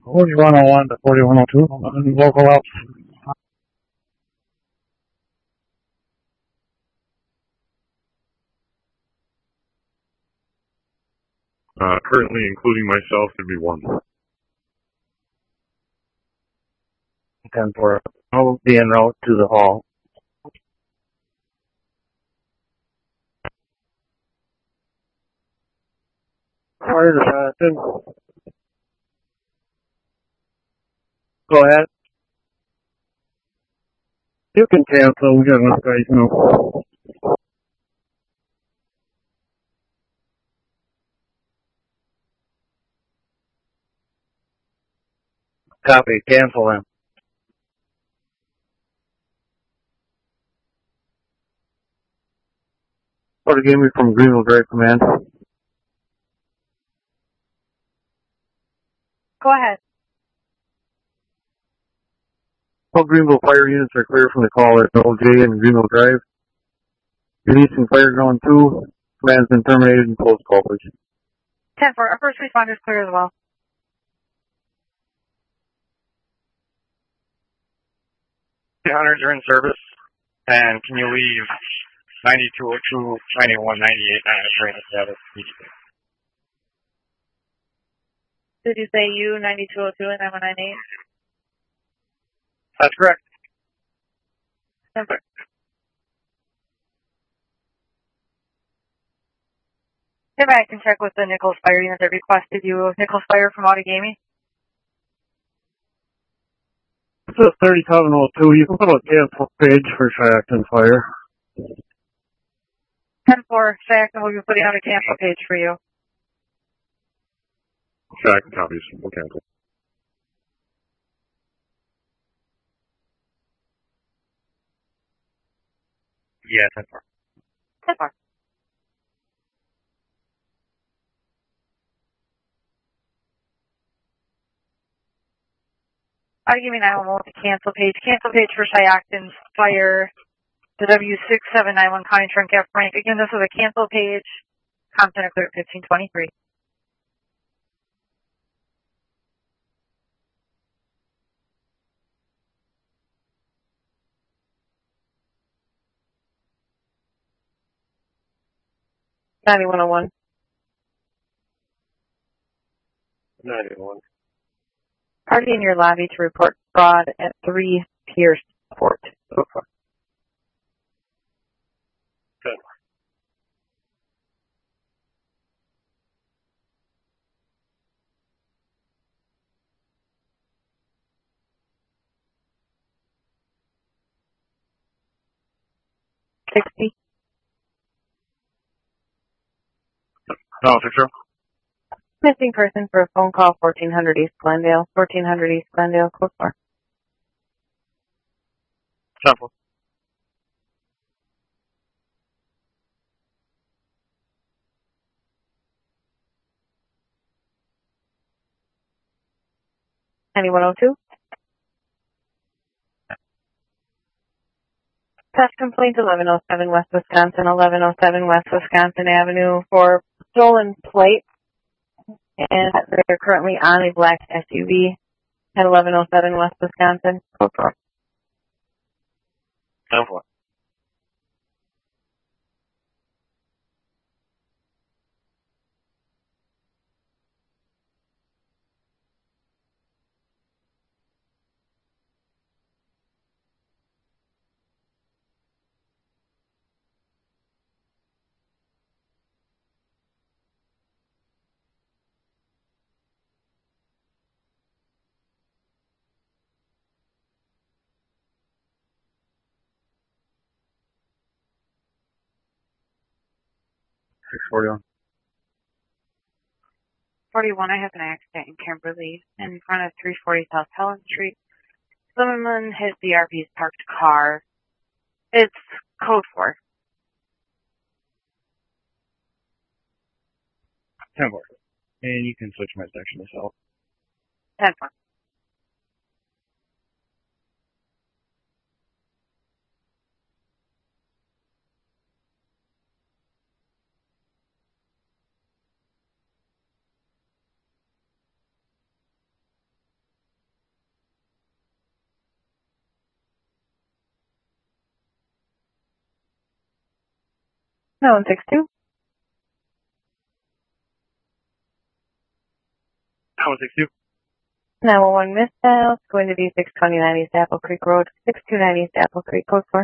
4101 to 4102 on local ops. Currently, including myself, would be 1. 10-4. I'll be en route to the hall. Fire dispatching. Go ahead. You can cancel. We got enough guys now. Copy. Cancel them. Order gave me from Greenville Drive Command. Go ahead. All Greenville fire units are clear from the call at OJ and Greenville Drive. Releasing fire ground 2. Command's been terminated and closed call, please. 10-4. Our first responders clear as well. The hunters are in service. And can you leave 9202, 9198, Did you say U 9202 and 9198? That's correct. 10-4. If I can check with the Nichols Fire unit that requested you. Nichols Fire from Audi Gaming. It's a 3702. You can put a cancel page for Shackton Fire. 10-4. Shackton will be putting on a cancel page for you. Shackton copies. We'll cancel. Yeah, 10-4. 10-4. Audi Gaming 911 with the cancel page. Cancel page for Shackton's Fire. The W6791 Connie Trunk F. Frank. Again, this is a cancel page. Content clear at 1523. $9101. 91. Party in your lobby to report fraud at 3 Pierce Court. So far. 10. $60. No, 60. Missing person for a phone call, 1400 East Glendale. 1400 East Glendale, code 4. 10-4. $9102. Pest complaint 1107 West Wisconsin, 1107 West Wisconsin Avenue for stolen plate. And they're currently on a black SUV at 1107 West Wisconsin. Code 4. 10-4. $641. 41, I have an accident in Kimberly in front of 340 South Helen Street. Someone hit the RP's parked car. It's code 4. 10-4. And you can switch my section to self. 10-4. 9162. 9162. 911 missed dial. It's going to be 629 East Apple Creek Road. 629 East Apple Creek, code 4.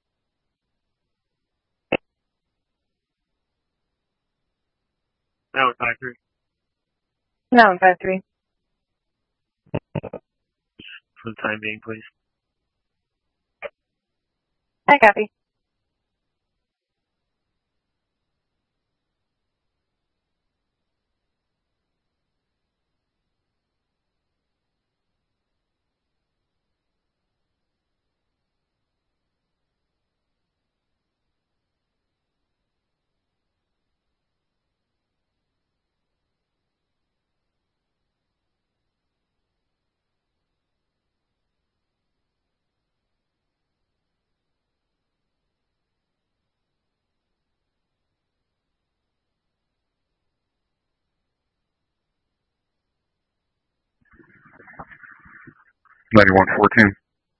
9153. 9153. For the time being, please. I copy. $9114.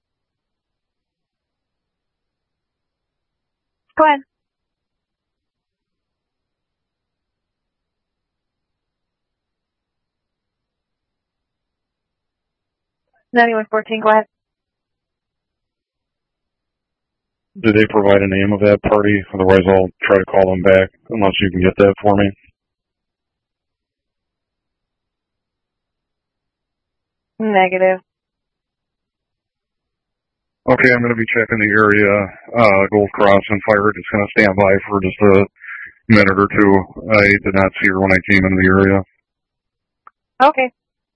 Go ahead. $9114, go ahead. Did they provide a name of that party? Otherwise, I'll try to call them back, unless you can get that for me. Negative. Okay, I'm going to be checking the area. Gold Cross and Fire just going to stand by for just a minute or two. I did not see her when I came into the area. Okay.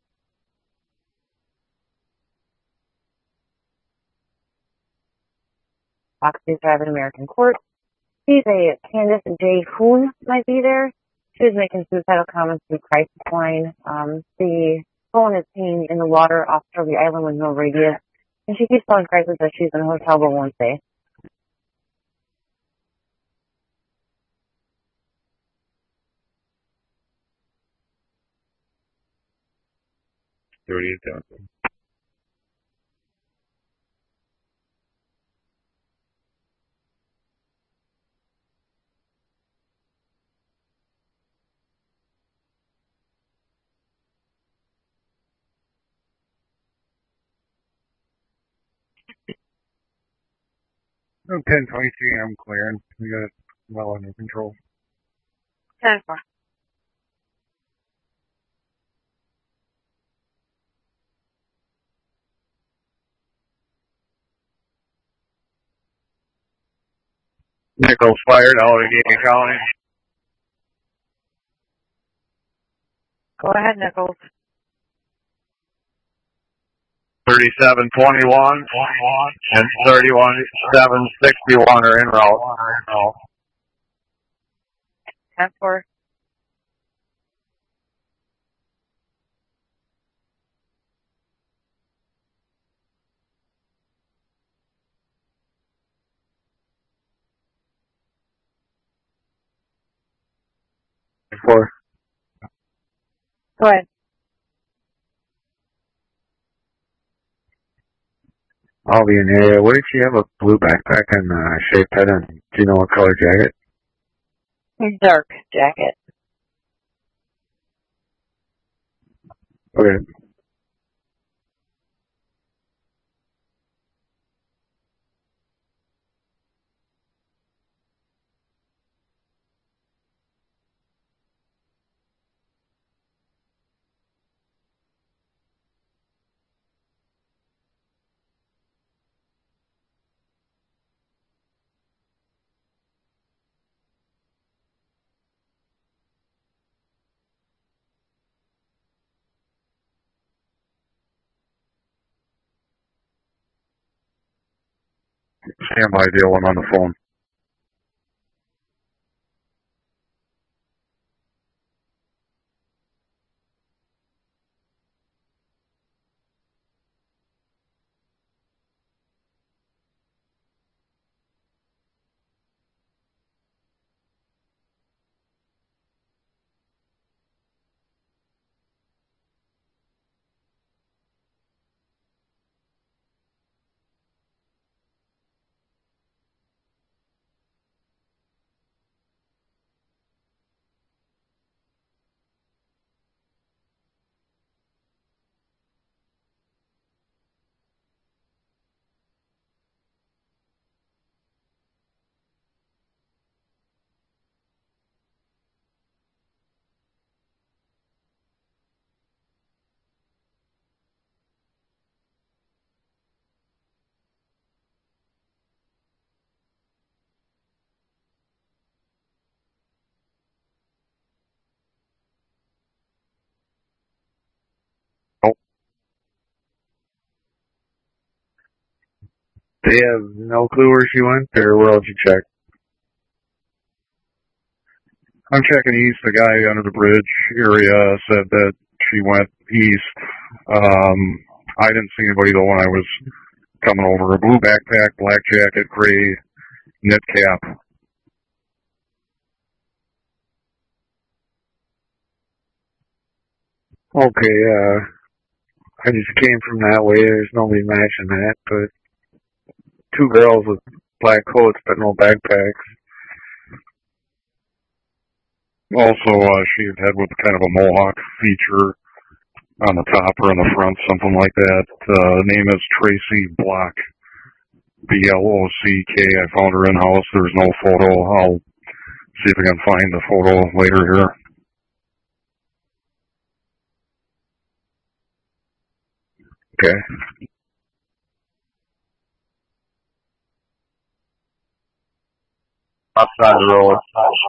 Foxy Drive American Court. She's a Candace J. Hoon might be there. She was making suicidal comments to the crisis line. The phone is hanging in the water off Trophy Island with no radius. And she keeps telling crisis that she's in a hotel but won't stay. $38,000. Oh, 1023, I'm clearing. We got it well under control. 10-4. Nichols fired, Allegheny County. Go ahead, Nichols. 3721 and 31761 are en route. 10-4. Four. Go ahead. I'll be in the area. What did she have? A blue backpack and shaved head and do you know what color jacket? Dark jacket. Okay. Stand by, deal. I'm on the phone. They have no clue where she went, or where else you check? I'm checking east. The guy under the bridge area said that she went east. I didn't see anybody though when I was coming over. A blue backpack, black jacket, gray knit cap. Okay, I just came from that way. There's nobody matching that, but two girls with black coats but no backpacks. Also, shaved head with kind of a mohawk feature on the top or on the front, something like that. Name is Tracy Block. B-L-O-C-K. I found her in-house. There's no photo. I'll see if I can find the photo later here. Okay. Outside the road.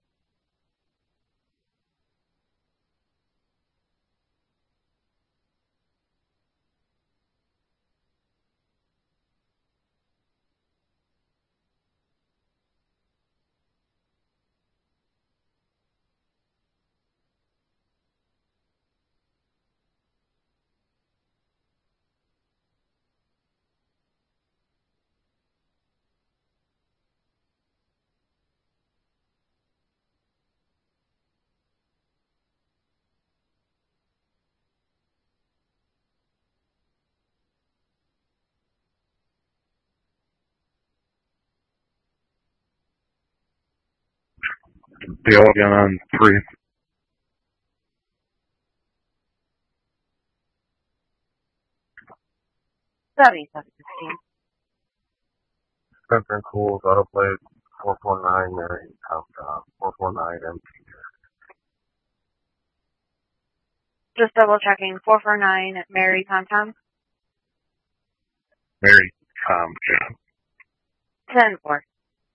Dale again on 3. Spencer & Cool's auto plate 449 Mary, 449 MP. Just double checking. 449 Mary TomTom. Mary Tom. 10-4.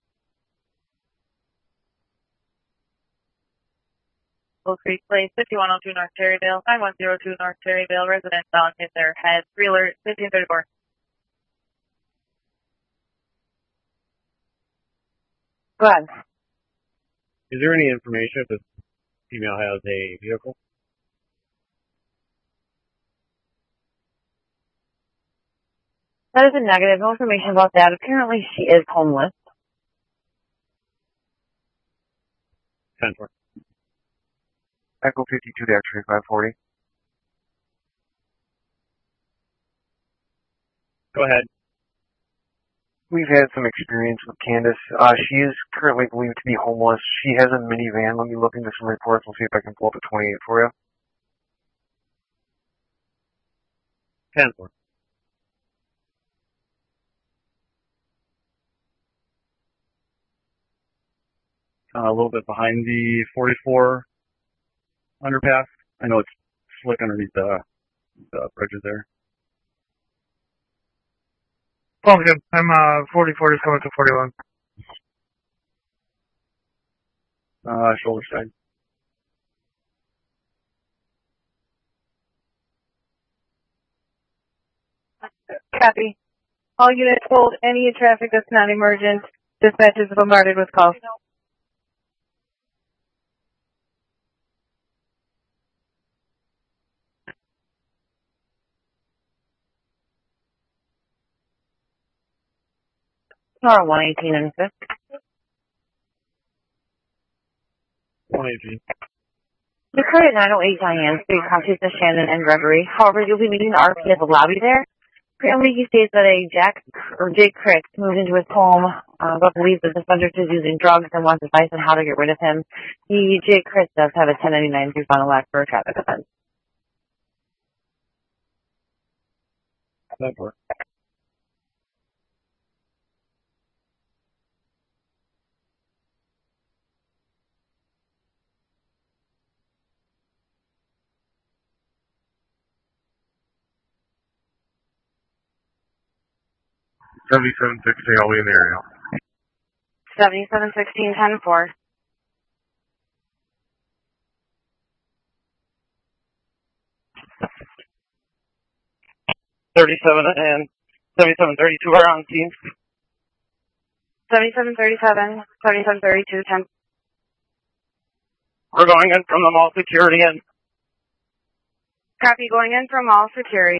Oak Creek Place, 5102 North Terryvale, 5102 North Terryvale, residents down hit their head. 3 alert, 1534. Go ahead. Is there any information if this female has a vehicle? That is a negative. No information about that. Apparently she is homeless. 10-4. Echo 52-3540. Go ahead. We've had some experience with Candace. She is currently believed to be homeless. She has a minivan. Let me look into some reports. We'll see if I can pull up a 28 for you. 10-4. A little bit behind the 44 underpass. I know it's slick underneath the bridges there. Okay, I'm 44 just coming to 41. Shoulder side. Copy. All units hold any traffic that's not emergent. Dispatch is bombarded with calls. Or 118 and 5th. 118. The current 908 Diane Street crosses to Shannon and Gregory. However, you'll be meeting the RP at the lobby there. Apparently, he states that Jake Crick moved into his home, but believes that the subject is using drugs and wants advice on how to get rid of him. Jake Crick does have a 1099 through final act for a traffic offense. 10-4. $77.60, I'll be in the area. 7716 10-4. $37 and $77.32 are on scene. 7737, 7732, 10. We're going in from the mall security and Copy, going in from all security.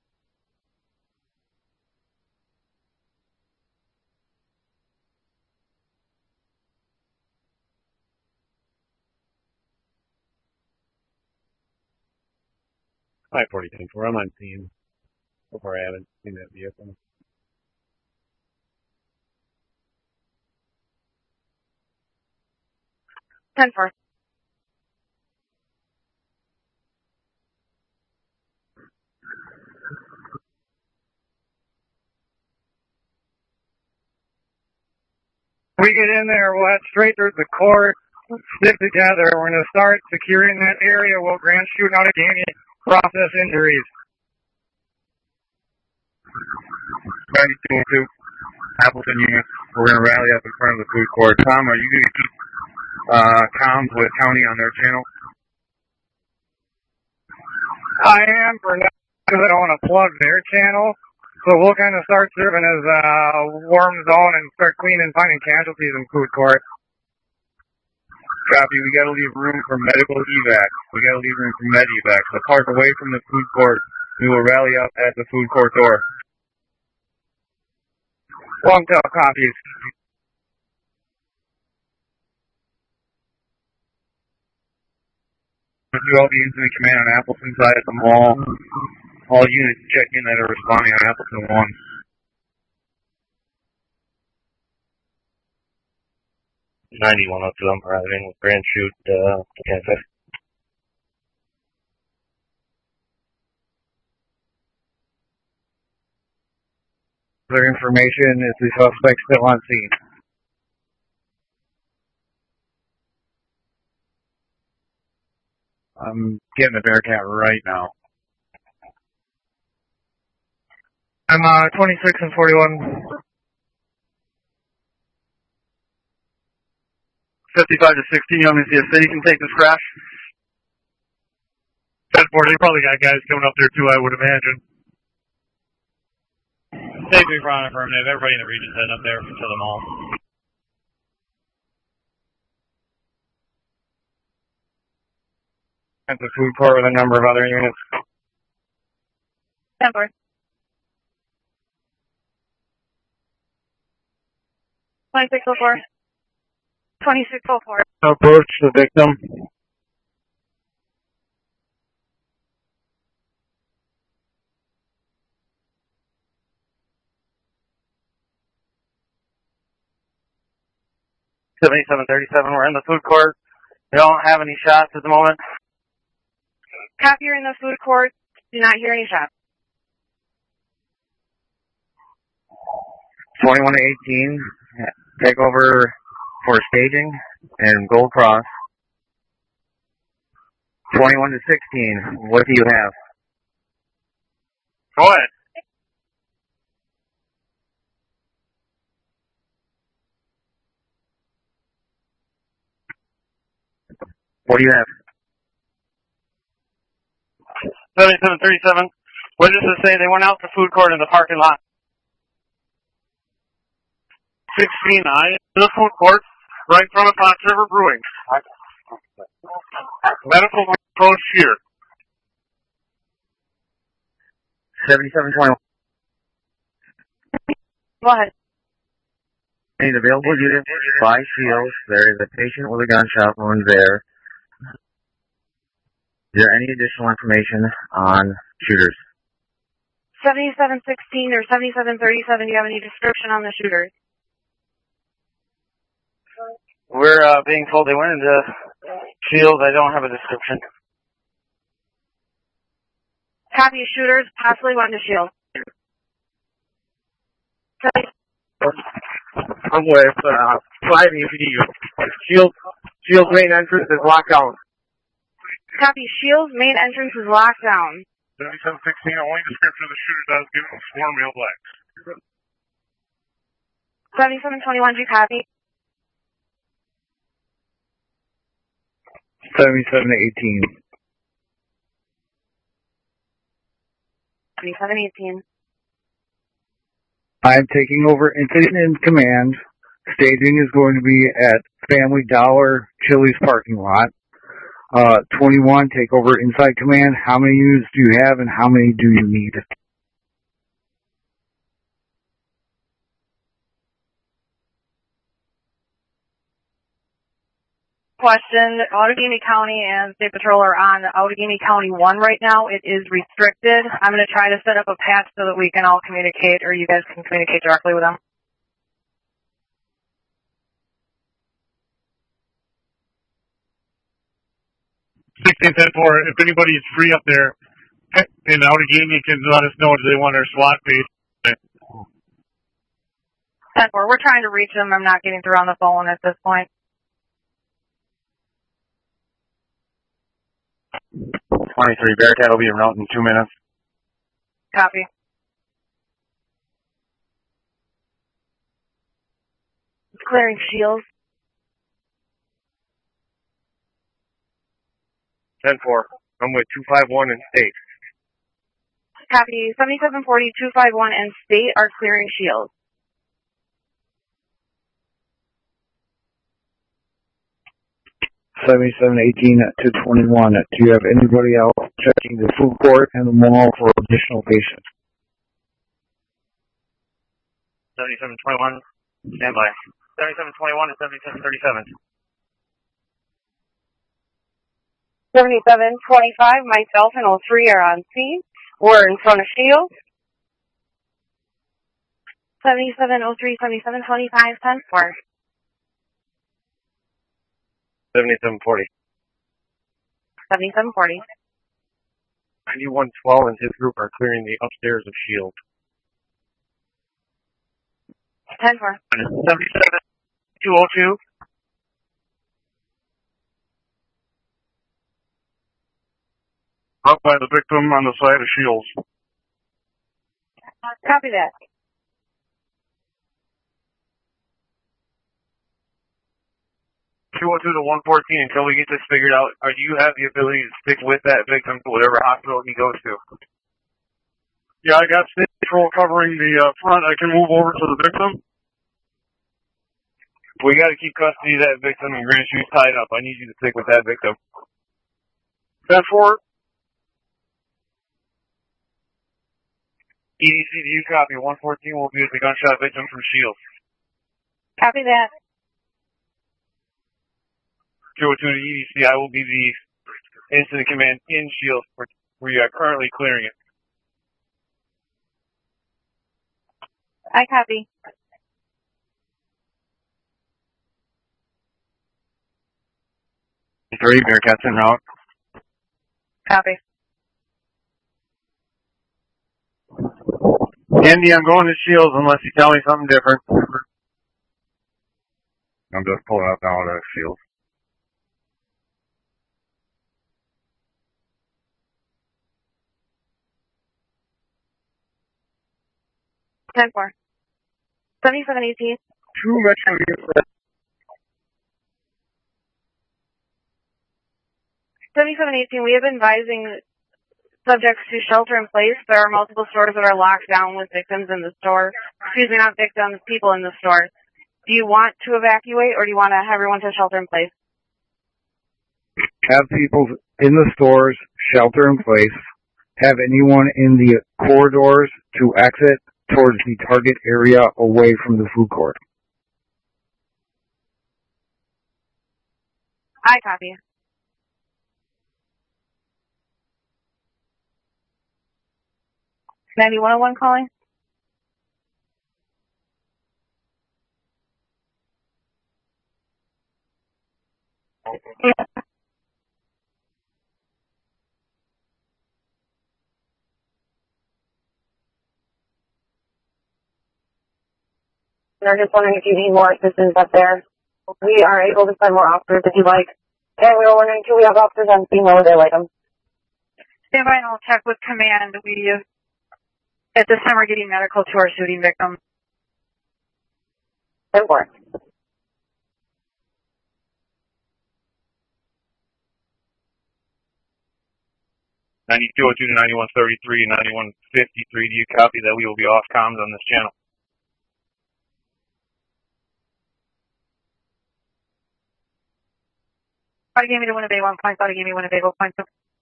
Five 40-10-4. I'm on scene. So far, I haven't seen that vehicle. Ten four. we get in there, we'll head straight through the court, stick together. We're going to start securing that area. We'll grant shooting out of any process injuries. 9202, Appleton unit. We're going to rally up in front of the food court. Tom, are you going to keep comms with county on their channel? I am for now because I don't want to plug their channel. So we'll kind of start serving as a warm zone and start cleaning, finding casualties in food court. Copy. We got to leave room for medical evac. We got to leave room for med evac. So park away from the food court. We will rally up at the food court door. Long tail copies. You all be incident command on Appleton side at the mall. All units check in that are responding on Appleton 1. I'm arriving with Grand Chute to Kansas. Their information is the suspect still on scene. I'm getting the Bearcat right now. I'm 26 and 41. 55 to 60, you want me to see if City can take this crash? 10-4, they probably got guys coming up there too, I would imagine. Safety front affirmative. Everybody in the region's heading up there to the mall. At the food court with a number of other units. 10-4. $2604. $2604. Approach the victim. We're in the food court. We don't have any shots at the moment. Copy, you're in the food court. Do not hear any shots. 21 to 18. Take over for staging and Gold Cross. 21 to 16. What do you have? Go ahead. What do you have? 7737. Witnesses say they went out to food court in the parking lot. 16, I in the food court, right in front of Fox River Brewing. Medical approach here. 7721. Go ahead. Any available units by Shields. There is a patient with a gunshot wound there. Is there any additional information on shooters? 7716 or 7737, do you have any description on the shooters? We're being told they went into Shields. I don't have a description. Copy, shooters possibly went to Shield. I'm with driving if you need you. Shield's main entrance is locked down. Copy, Shield's main entrance is locked down. 7716, only description of the shooter does give a sworn male black. 7721, do you copy? 77 to 18. 7718. I'm taking over incident in command Staging is going to be at Family Dollar Chili's parking lot. 21, take over Inside Command. How many units do you have and how many do you need? Question, Outagamie County and State Patrol are on Outagamie County 1 right now. It is restricted. I'm going to try to set up a patch so that we can all communicate, or you guys can communicate directly with them. 16-10-4, if anybody is free up there in Outagamie, you can let us know if they want our SWAT page. 10-4, we're trying to reach them. I'm not getting through on the phone at this point. 23, Bearcat will be en route in 2 minutes. Copy. Clearing shields. 10-4, I'm with 251 and State. Copy. 7740, 251, and State are clearing shields. $77.18 to 21. Do you have anybody else checking the food court and the mall for additional patients? 7721, stand by. 7721 and 7737. 7725, myself and 03 are on scene. We're in front of shields. 7703, 7725, 10-4. 7740. 7740. 9112 and his group are clearing the upstairs of Shield. 10-4. 77202. Up by the victim on the side of Shields. Copy that. To 114 until we get this figured out. Do you have the ability to stick with that victim to whatever hospital he goes to? Yeah, I got State Patrol covering the front. I can move over to the victim. We got to keep custody of that victim and Grand Shoe's tied up. I need you to stick with that victim. 10-4. EDC, do you copy? 114 will be with the gunshot victim from Shields. Copy that. 202 to EDC, I will be the incident command in Shields. We are currently clearing it. I copy. Three, Bearcats en route. Copy. Andy, I'm going to Shields unless you tell me something different. I'm just pulling up now to Shields. Ten four. 7718. 2 Metro units. 7718, we have been advising subjects to shelter in place. There are multiple stores that are locked down with victims in the store. Excuse me, not victims, people in the store. Do you want to evacuate or do you want to have everyone to shelter in place? Have people in the stores shelter in place. Have anyone in the corridors to exit towards the target area away from the food court. I copy. Mandy 101 calling. They're just wondering if you need more assistance up there. We are able to send more officers if you like. And we were wondering, do we have officers on scene? Where would they like them? Stand by and I'll check with command. We, at this time, are getting medical to our shooting victim. 10-4. $9202 to 9133 and 9153. Do you copy that we will be off comms on this channel? Outagamie to Winnebago 1 point, Outagamie Winnebago point.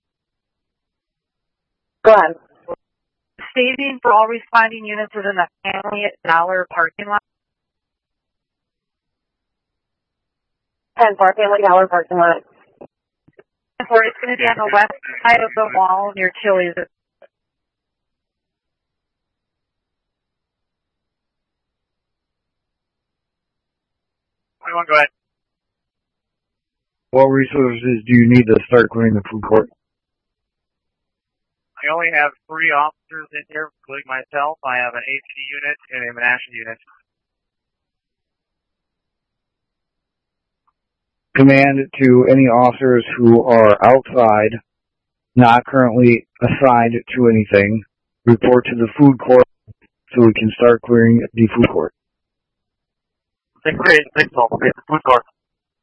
Go ahead. Staging for all responding units is in the Family Dollar parking lot. And for Family Dollar parking lot. Or it's going to be on the west side of the mall near Chili's. Go ahead. What resources do you need to start clearing the food court? I only have 3 officers in here, including myself. I have an APD unit and a Menasha unit. Command to any officers who are outside, not currently assigned to anything, report to the food court so we can start clearing the food court. 638, 612, okay, the food court.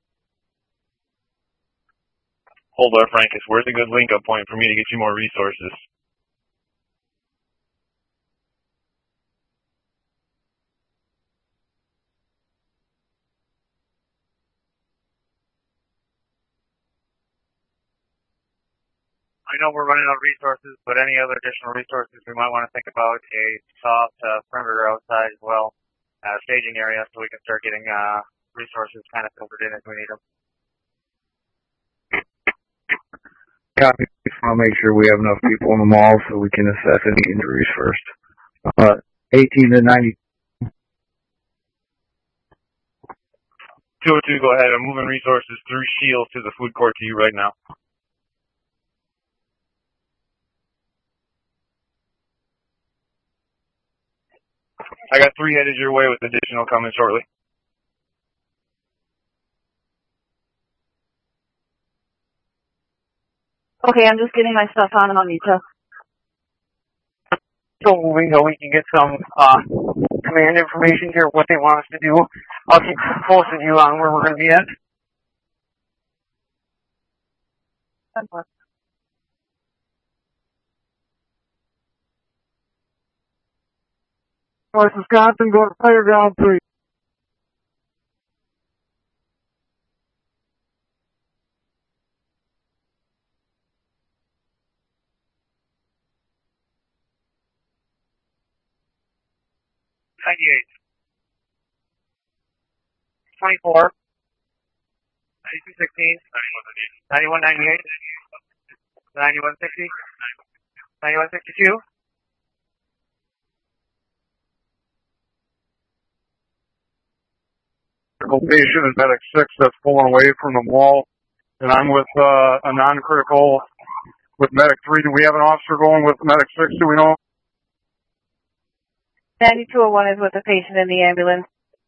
Hold up, Frankus. Where's a good link-up point for me to get you more resources? I know we're running out of resources, but any other additional resources we might want to think about a soft perimeter outside as well, staging area, so we can start getting resources kind of filtered in as we need them. Copy. I just want to make sure we have enough people in the mall so we can assess any injuries first. 18 to 90. 202, go ahead. I'm moving resources through Shields to the food court to you right now. I got 3 headed your way with additional coming shortly. Okay, I'm just getting my stuff on Anita. So we know we can get some command information here, what they want us to do. I'll keep posting you on where we're going to be at. North Wisconsin, go to fire ground 3. '98. 24. 9216. 9198. 9160. 9162. Critical patient is medic 6 that's pulling away from the mall, and I'm with a non-critical with medic 3. Do we have an officer going with medic 6? Do we know? 9201 is with the patient in the ambulance.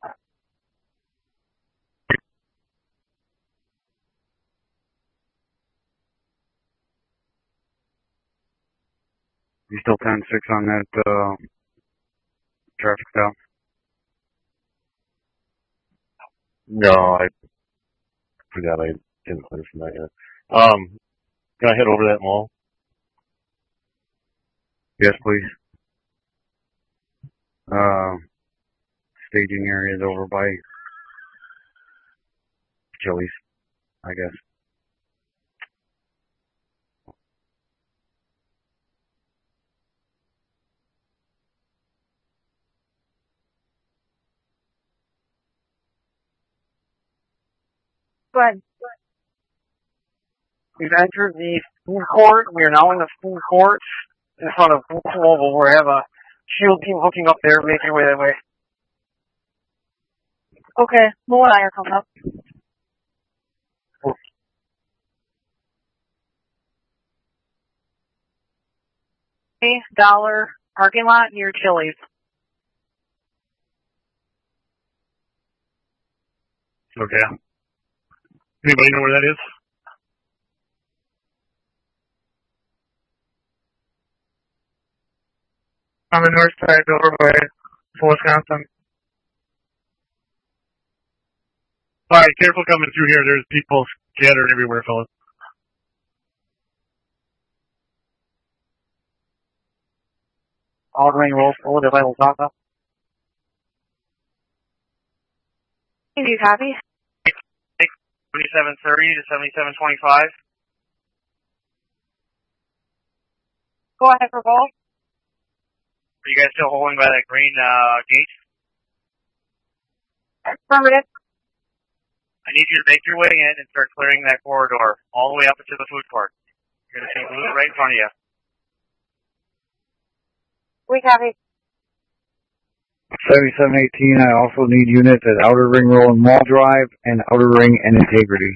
You still 10-6 on that traffic stop? No, I forgot I didn't clear from that yet. Can I head over to that mall? Yes, please. Staging area is over by Chili's, I guess. Go ahead. We've entered the food court. We are now in the food court in front of Blue Global. We have a shield team hooking up there, making your way that way. Okay, Mo and I are coming up. Dollar parking lot near Chili's. Okay. Anybody know where that is? On the north side, over by Wisconsin. Alright, careful coming through here. There's people scattered everywhere, fellas. All ring rolls forward, the vital top up. Do you copy? 7730 to 7725. Go ahead for both. Are you guys still holding by that green gate? Affirmative. I need you to make your way in and start clearing that corridor all the way up into the food court. You're going to see blue right in front of you. We copy. 7718, I also need units at Outer Ring Road and Mall Drive and Outer Ring and Integrity.